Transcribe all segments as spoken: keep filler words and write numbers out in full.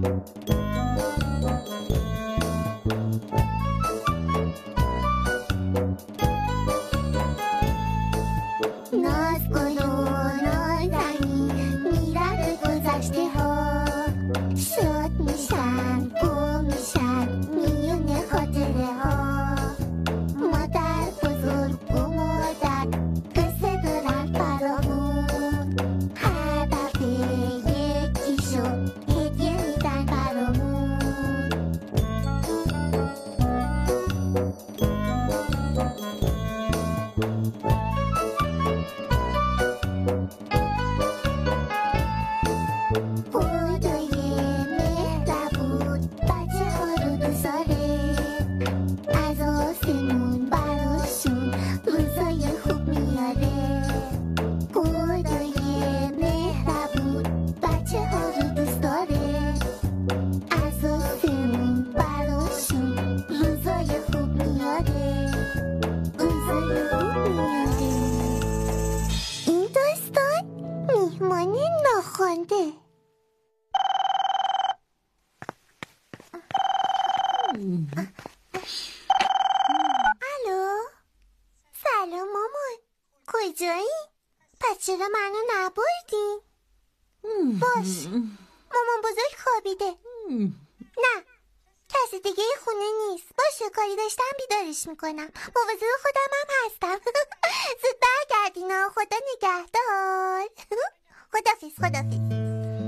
الو سلام مامان، کجایی؟ پس چرا منو نبردین؟ باش مامان بزرگ خوابیده. نه کسی دیگه خونه نیست. باشه کاری داشتم بیدارش میکنم. مواظب خودم هم هستم. زود برگردین ها. خدا نگهدار. خدافظ خدافظ.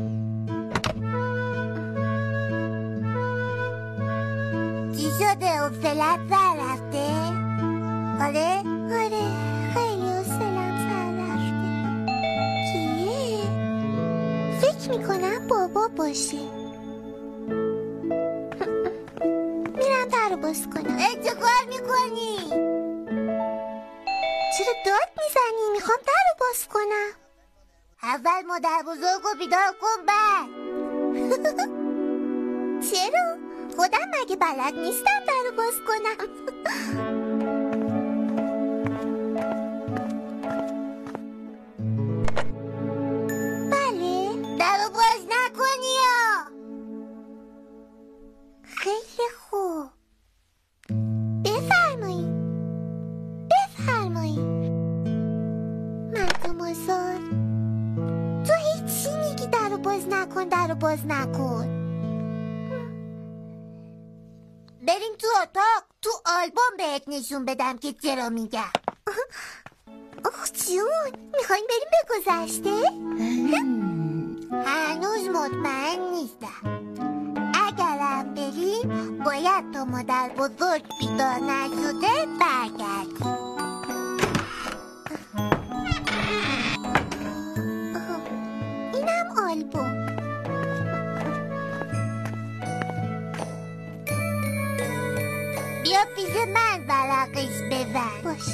چی شده؟ حوصله‌ات سر رفته؟ آره؟ آره خیلی حوصله‌ام سر رفته. کیه؟ فکر میکنم بابا باشه. میرم در رو باز کنم. ای چه کار میکنی؟ چرا داد میزنی؟ میخوام در رو باز کنم. اول مادر بزرگ رو بیدار کن بعد. چرا؟ خودم مگه بلد نیستم در رو باز کنم؟ بله در رو باز نکنی یا خیلی خوب. بفرمایید بفرمایید. مردم آزار تو هیچی میگی در رو باز نکن در رو باز نکن. بریم تو اتاق تو آلبوم بهت نشون بدم که چرا میگم. آخ جون میخوایم بریم به گذشته؟ هنوز مطمئن نیستم. اگرم بریم باید تا مادر بزرگ بیدار نشده برگردیم. اینم آلبوم. بیا پیش من ورقش بزن. باش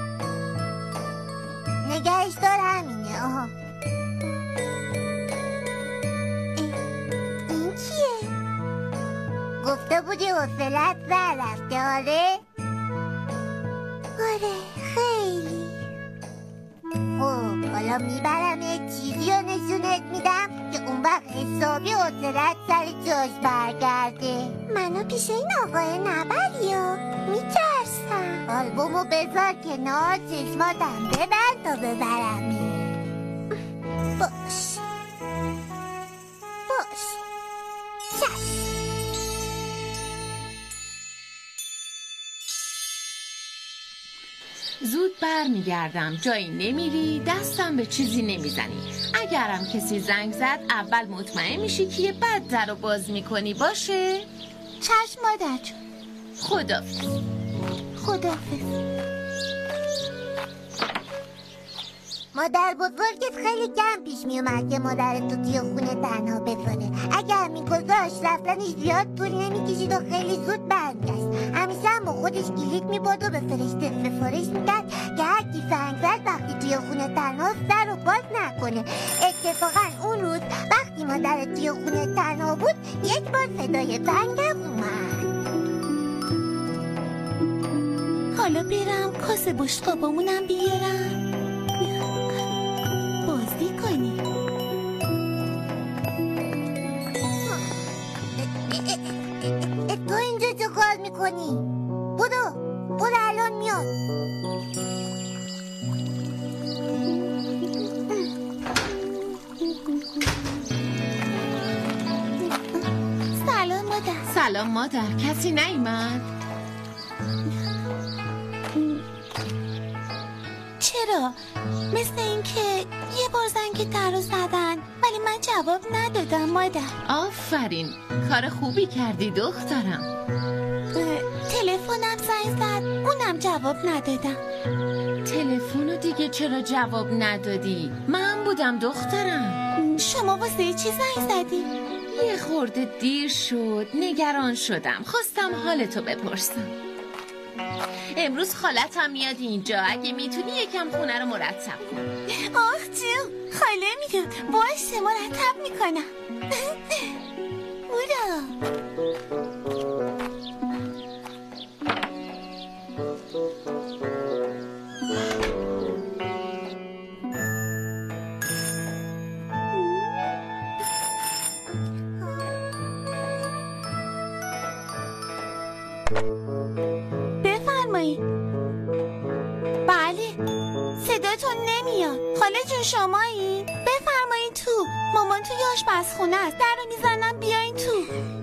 نگهش دار همینه. آها این کیه؟ گفته بودی حوصله‌ات سر رفته. آره؟ آره خیلی. خب حالا میبرم یه چیزی رو نشونت میدم که اون وقت حسابی حوصله‌ات سر جاش برگرده. منو پیش این آقای نبری و میترسم. آلبومو بذار کنار چشماتم ببند تا ببرم. باش باش چشم. زود بر میگردم. جایی نمیری دستم به چیزی نمیزنی. اگرم کسی زنگ زد اول مطمئن میشی که بعد در رو باز میکنی. باشه؟ چشم مادر جون. خدافظ. خدافظ. مادر بزرگت خیلی کم پیش میومد که مادرت تو توی خونه تنها بذاره. اگر میگذاشت رفتنش زیاد طول نمیکشید و خیلی زود برمیگشت. همیشه هم با خودش کلید میبرد و به فرشته سفارش میکرد که هر کی زنگ زد وقتی توی خونه تنها در رو باز نکنه. اتفاقا اون روز وقتی مادرت توی خونه تنها بود یک بار صدای زنگم اومد. حالا برم کاسه بشقابامونم بیارم بازی کنی. تو اینجا چه کار میکنی؟ برو برو الان میاد. سلام مادر. سلام مادر، کسی نیومد؟ چرا؟ مثل اینکه یه بار زنگ در رو زدن ولی من جواب ندادم مادر. آفرین، کار خوبی کردی دخترم. تلفنم زنگ زد اونم جواب ندادم. تلفنو دیگه چرا جواب ندادی؟ من بودم دخترم. شما واسه چی زنگ زدی؟ یه خورده دیر شد، نگران شدم، خواستم حالتو بپرسم. امروز خالتم میاد اینجا، اگه میتونی یکم خونه رو مرتب کن. آخ جون، خاله میاد. باشه مرتب میکنم. بورا. بفرمایید. بله صداتون نمیاد. خاله جون شمایید؟ بفرمایید تو. مامان توی آشپزخونه است. در رو میزنم بیاین تو.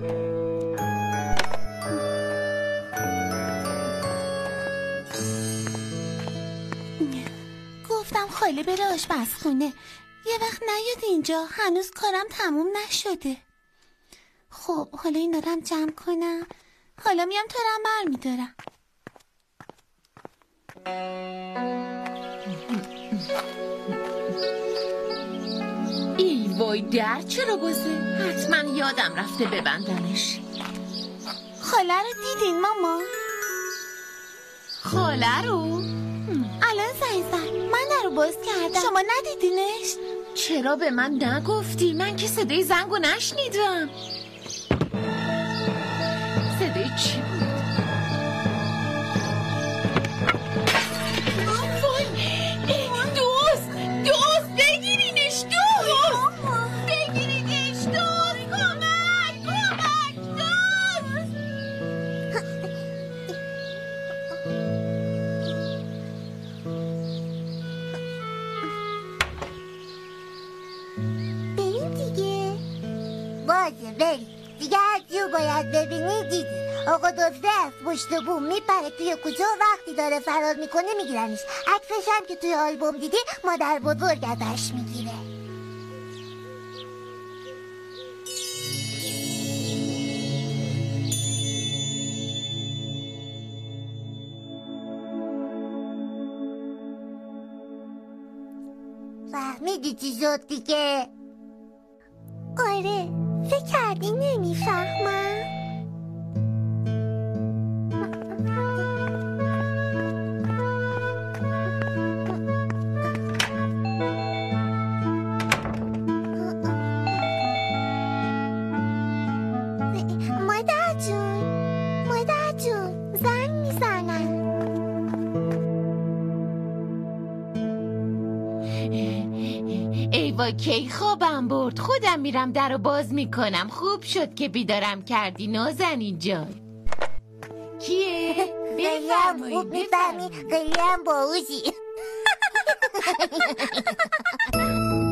گفتم خاله بره آشپزخونه. یه وقت نیاد اینجا، هنوز کارم تموم نشده. خب حالا این دارم جمع کنم، حالا میام تو رم بر میدارم. ای وای، در چرا بازه؟ حتما یادم رفته ببندمش. خاله رو دیدین ماما؟ خاله رو؟ الان زنگ زد، من در رو باز کردم. شما ندیدینش؟ چرا به من نگفتی؟ من که صدای زنگو نشنیدم. صدای چی بود؟ وای، دوست دوست بگیرینش، دوست بگیرینش، دوست کمک کمک دوست. بریم دیگه. باشه بریم دیگه. هرچی رو باید ببینی دیدی. آقا دزده از پشت بوم میپره توی کوچه و وقتی داره فرار میکنه میگیرنش. عکسش هم که توی آلبوم دیدی مادر بزرگ ازش میگیره. فهمیدی چی شد دیگه؟ آره، فکر کردی نمیفهمم؟ مادر جون، مادر جون، زنگ میزنن. ای وای، کی خوابم برد. خودم میرم در رو باز میکنم. خوب شد که بیدارم کردی نازنین جان. کیه؟ خیلی هم خوب میفهمی، خیلی هم باهوشی.